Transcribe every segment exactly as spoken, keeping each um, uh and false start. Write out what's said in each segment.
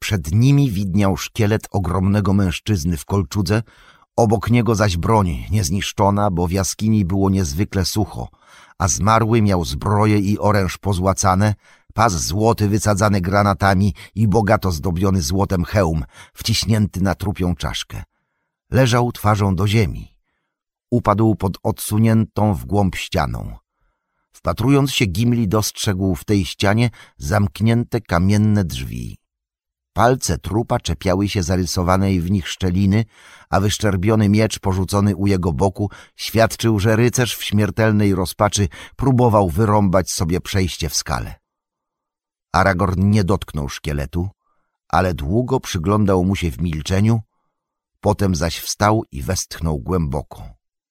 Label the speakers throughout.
Speaker 1: Przed nimi widniał szkielet ogromnego mężczyzny w kolczudze, obok niego zaś broń niezniszczona, bo w jaskini było niezwykle sucho, a zmarły miał zbroję i oręż pozłacane, pas złoty wysadzany granatami i bogato zdobiony złotem hełm, wciśnięty na trupią czaszkę. Leżał twarzą do ziemi. Upadł pod odsuniętą w głąb ścianą. Wpatrując się, Gimli dostrzegł w tej ścianie zamknięte kamienne drzwi. Palce trupa czepiały się zarysowanej w nich szczeliny, a wyszczerbiony miecz porzucony u jego boku świadczył, że rycerz w śmiertelnej rozpaczy próbował wyrąbać sobie przejście w skale. Aragorn nie dotknął szkieletu, ale długo przyglądał mu się w milczeniu, potem zaś wstał i westchnął głęboko.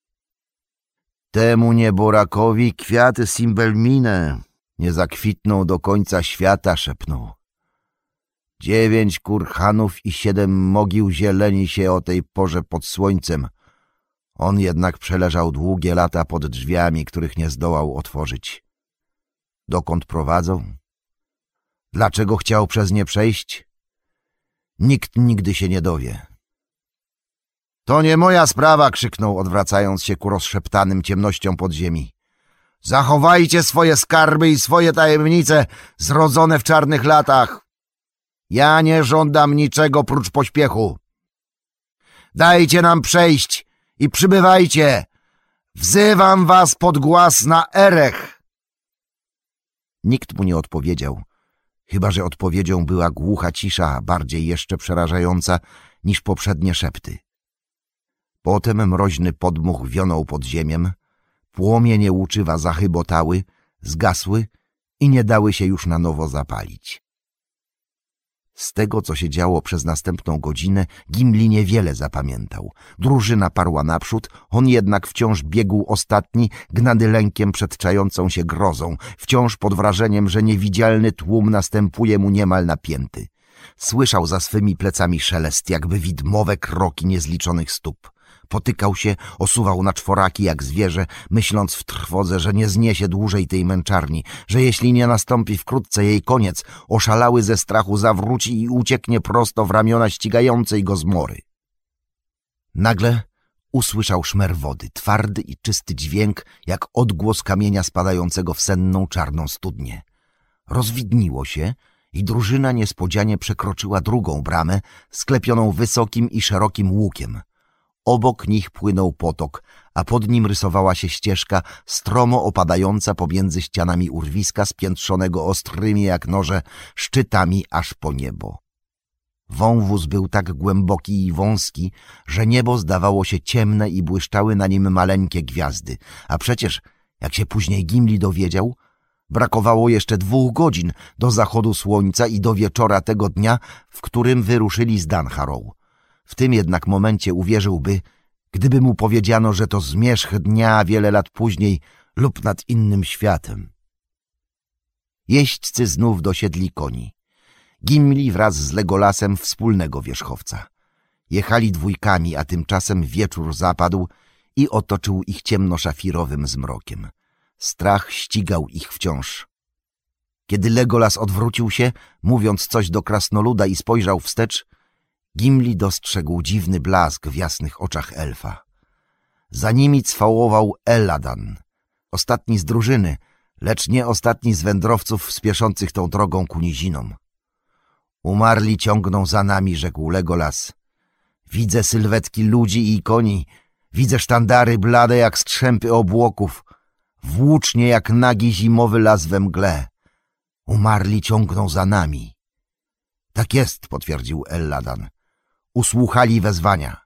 Speaker 1: Temu nieborakowi kwiaty Simbelmine nie zakwitną do końca świata, szepnął. Dziewięć kurhanów i siedem mogił zieleni się o tej porze pod słońcem. On jednak przeleżał długie lata pod drzwiami, których nie zdołał otworzyć. Dokąd prowadzą? Dlaczego chciał przez nie przejść? Nikt nigdy się nie dowie. To nie moja sprawa, krzyknął, odwracając się ku rozszeptanym ciemnościom podziemi. Zachowajcie swoje skarby i swoje tajemnice zrodzone w czarnych latach. Ja nie żądam niczego prócz pośpiechu. Dajcie nam przejść i przybywajcie. Wzywam was pod głaz na Erech. Nikt mu nie odpowiedział, chyba że odpowiedzią była głucha cisza, bardziej jeszcze przerażająca niż poprzednie szepty. Potem mroźny podmuch wionął pod ziemiem, płomienie łuczywa zachybotały, zgasły i nie dały się już na nowo zapalić. Z tego, co się działo przez następną godzinę, Gimli niewiele zapamiętał. Drużyna parła naprzód, on jednak wciąż biegł ostatni, gnany lękiem przed czającą się grozą, wciąż pod wrażeniem, że niewidzialny tłum następuje mu niemal napięty. Słyszał za swymi plecami szelest, jakby widmowe kroki niezliczonych stóp. Potykał się, osuwał na czworaki jak zwierzę, myśląc w trwodze, że nie zniesie dłużej tej męczarni, że jeśli nie nastąpi wkrótce jej koniec, oszalały ze strachu zawróci i ucieknie prosto w ramiona ścigającej go zmory. Nagle usłyszał szmer wody, twardy i czysty dźwięk, jak odgłos kamienia spadającego w senną czarną studnię. Rozwidniło się i drużyna niespodzianie przekroczyła drugą bramę, sklepioną wysokim i szerokim łukiem. Obok nich płynął potok, a pod nim rysowała się ścieżka stromo opadająca pomiędzy ścianami urwiska spiętrzonego ostrymi jak noże szczytami aż po niebo. Wąwóz był tak głęboki i wąski, że niebo zdawało się ciemne i błyszczały na nim maleńkie gwiazdy, a przecież, jak się później Gimli dowiedział, brakowało jeszcze dwóch godzin do zachodu słońca i do wieczora tego dnia, w którym wyruszyli z Dunharrow. W tym jednak momencie uwierzyłby, gdyby mu powiedziano, że to zmierzch dnia wiele lat później lub nad innym światem. Jeźdźcy znów dosiedli koni. Gimli wraz z Legolasem wspólnego wierzchowca. Jechali dwójkami, a tymczasem wieczór zapadł i otoczył ich ciemno-szafirowym zmrokiem. Strach ścigał ich wciąż. Kiedy Legolas odwrócił się, mówiąc coś do krasnoluda i spojrzał wstecz, Gimli dostrzegł dziwny blask w jasnych oczach elfa. Za nimi cwałował Eladan, ostatni z drużyny, lecz nie ostatni z wędrowców spieszących tą drogą ku nizinom. Umarli ciągną za nami, rzekł Legolas. Widzę sylwetki ludzi i koni, widzę sztandary blade jak strzępy obłoków, włócznie jak nagi zimowy las we mgle. Umarli ciągną za nami. Tak jest, potwierdził Eladan. Usłuchali wezwania.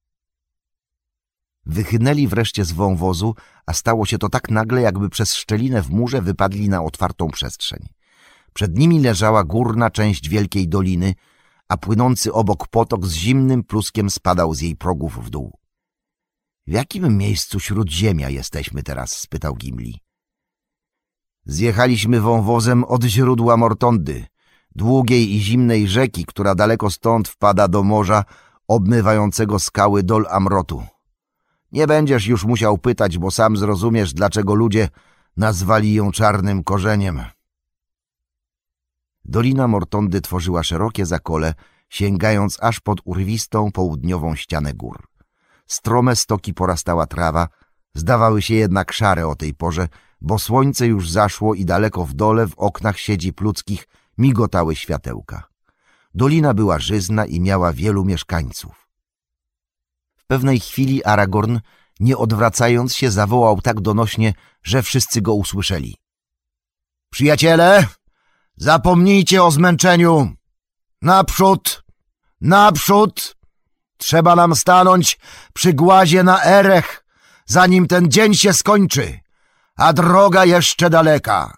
Speaker 1: Wychynęli wreszcie z wąwozu, a stało się to tak nagle, jakby przez szczelinę w murze wypadli na otwartą przestrzeń. Przed nimi leżała górna część wielkiej doliny, a płynący obok potok z zimnym pluskiem spadał z jej progów w dół. — W jakim miejscu śródziemia jesteśmy teraz? — spytał Gimli. — Zjechaliśmy wąwozem od źródła Mortondy, długiej i zimnej rzeki, która daleko stąd wpada do morza obmywającego skały Dol Amrotu. Nie będziesz już musiał pytać, bo sam zrozumiesz, dlaczego ludzie nazwali ją czarnym korzeniem. Dolina Mortondy tworzyła szerokie zakole, sięgając aż pod urwistą południową ścianę gór. Strome stoki porastała trawa, zdawały się jednak szare o tej porze, bo słońce już zaszło i daleko w dole w oknach siedzib ludzkich migotały światełka. Dolina była żyzna i miała wielu mieszkańców. W pewnej chwili Aragorn, nie odwracając się, zawołał tak donośnie, że wszyscy go usłyszeli. Przyjaciele, zapomnijcie o zmęczeniu! Naprzód! Naprzód! Trzeba nam stanąć przy głazie na Erech, zanim ten dzień się skończy, a droga jeszcze daleka.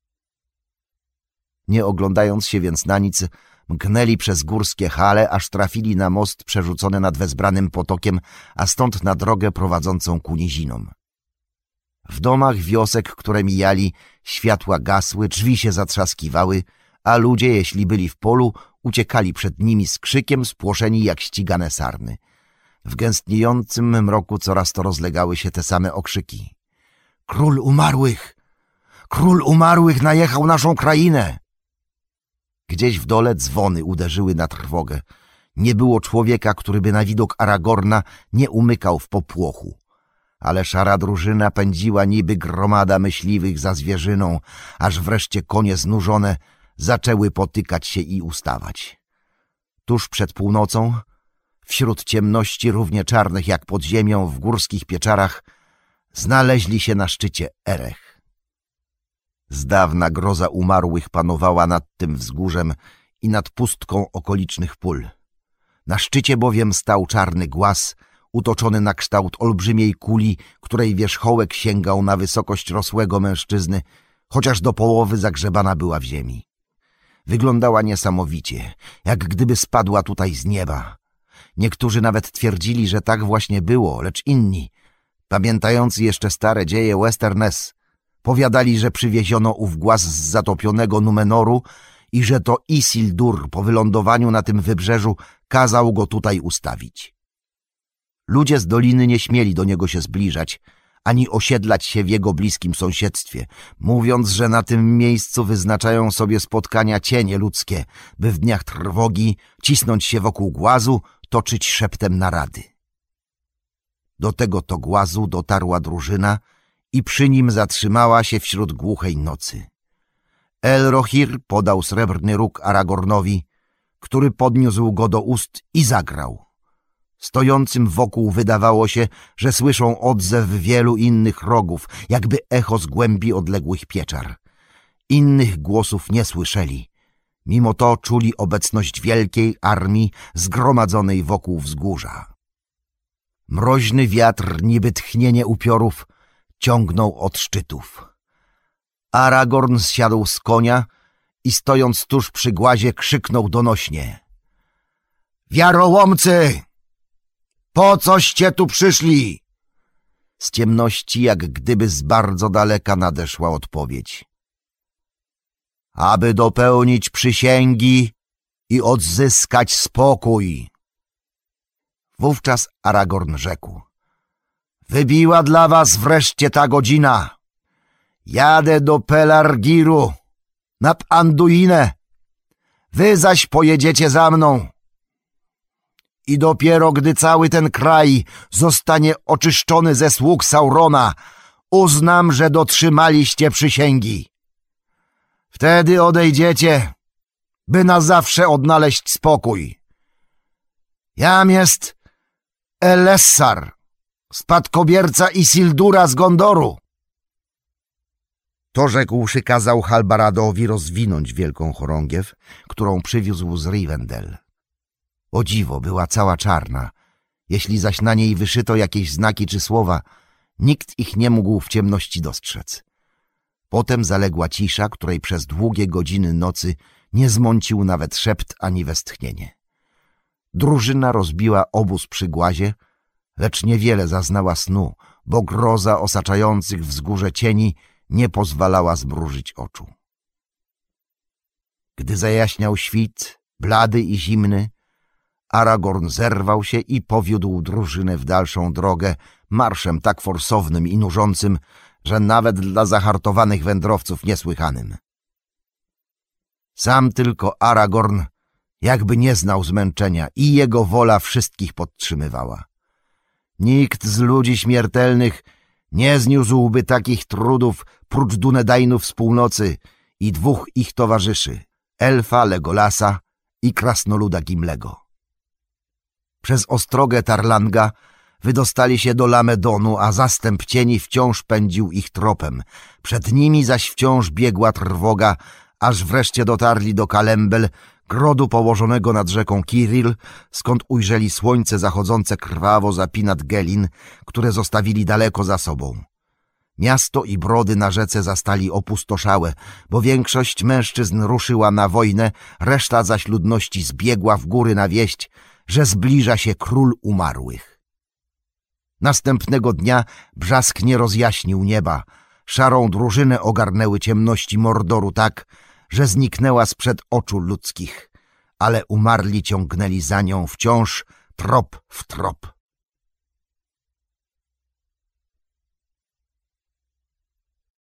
Speaker 1: Nie oglądając się więc na nic, mknęli przez górskie hale, aż trafili na most przerzucony nad wezbranym potokiem, a stąd na drogę prowadzącą ku nizinom. W domach wiosek, które mijali, światła gasły, drzwi się zatrzaskiwały, a ludzie, jeśli byli w polu, uciekali przed nimi z krzykiem, spłoszeni jak ścigane sarny. W gęstniejącym mroku coraz to rozlegały się te same okrzyki. Król umarłych! Król umarłych najechał naszą krainę! Gdzieś w dole dzwony uderzyły na trwogę. Nie było człowieka, który by na widok Aragorna nie umykał w popłochu. Ale szara drużyna pędziła niby gromada myśliwych za zwierzyną, aż wreszcie konie znużone zaczęły potykać się i ustawać. Tuż przed północą, wśród ciemności równie czarnych jak pod ziemią w górskich pieczarach, znaleźli się na szczycie Erech. Z dawna groza umarłych panowała nad tym wzgórzem i nad pustką okolicznych pól. Na szczycie bowiem stał czarny głaz, utoczony na kształt olbrzymiej kuli, której wierzchołek sięgał na wysokość rosłego mężczyzny, chociaż do połowy zagrzebana była w ziemi. Wyglądała niesamowicie, jak gdyby spadła tutaj z nieba. Niektórzy nawet twierdzili, że tak właśnie było, lecz inni, pamiętający jeszcze stare dzieje Westerness, powiadali, że przywieziono ów głaz z zatopionego Numenoru i że to Isildur po wylądowaniu na tym wybrzeżu kazał go tutaj ustawić. Ludzie z doliny nie śmieli do niego się zbliżać, ani osiedlać się w jego bliskim sąsiedztwie, mówiąc, że na tym miejscu wyznaczają sobie spotkania cienie ludzkie, by w dniach trwogi cisnąć się wokół głazu, toczyć szeptem narady. Do tego to głazu dotarła drużyna i przy nim zatrzymała się wśród głuchej nocy. Elrohir podał srebrny róg Aragornowi, który podniósł go do ust i zagrał. Stojącym wokół wydawało się, że słyszą odzew wielu innych rogów, jakby echo z głębi odległych pieczar. Innych głosów nie słyszeli. Mimo to czuli obecność wielkiej armii zgromadzonej wokół wzgórza. Mroźny wiatr, niby tchnienie upiorów, ciągnął od szczytów. Aragorn zsiadł z konia i stojąc tuż przy głazie krzyknął donośnie. Wiarołomcy! Po coście tu przyszli? Z ciemności, jak gdyby z bardzo daleka, nadeszła odpowiedź. Aby dopełnić przysięgi i odzyskać spokój. Wówczas Aragorn rzekł. Wybiła dla was wreszcie ta godzina. Jadę do Pelargiru, nad Anduinę. Wy zaś pojedziecie za mną. I dopiero gdy cały ten kraj zostanie oczyszczony ze sług Saurona, uznam, że dotrzymaliście przysięgi. Wtedy odejdziecie, by na zawsze odnaleźć spokój. Jam jest Elessar, spadkobierca Isildura z Gondoru. To rzekłszy kazał Halbaradowi rozwinąć wielką chorągiew, którą przywiózł z Rivendell. O dziwo, była cała czarna. Jeśli zaś na niej wyszyto jakieś znaki czy słowa, nikt ich nie mógł w ciemności dostrzec. Potem zaległa cisza, której przez długie godziny nocy nie zmącił nawet szept ani westchnienie. Drużyna rozbiła obóz przy głazie, lecz niewiele zaznała snu, bo groza osaczających wzgórze cieni nie pozwalała zmrużyć oczu. Gdy zajaśniał świt, blady i zimny, Aragorn zerwał się i powiódł drużynę w dalszą drogę marszem tak forsownym i nużącym, że nawet dla zahartowanych wędrowców niesłychanym. Sam tylko Aragorn jakby nie znał zmęczenia i jego wola wszystkich podtrzymywała. Nikt z ludzi śmiertelnych nie zniósłby takich trudów prócz Dunedainów z północy i dwóch ich towarzyszy, elfa Legolasa i krasnoluda Gimlego. Przez ostrogę Tarlanga wydostali się do Lamedonu, a zastęp cieni wciąż pędził ich tropem. Przed nimi zaś wciąż biegła trwoga, aż wreszcie dotarli do Kalembel, grodu położonego nad rzeką Kiril, skąd ujrzeli słońce zachodzące krwawo za Pinat Gelin, które zostawili daleko za sobą. Miasto i brody na rzece zastali opustoszałe, bo większość mężczyzn ruszyła na wojnę, reszta zaś ludności zbiegła w góry na wieść, że zbliża się król umarłych. Następnego dnia brzask nie rozjaśnił nieba. Szarą drużynę ogarnęły ciemności Mordoru tak, że zniknęła sprzed oczu ludzkich, ale umarli ciągnęli za nią wciąż trop w trop.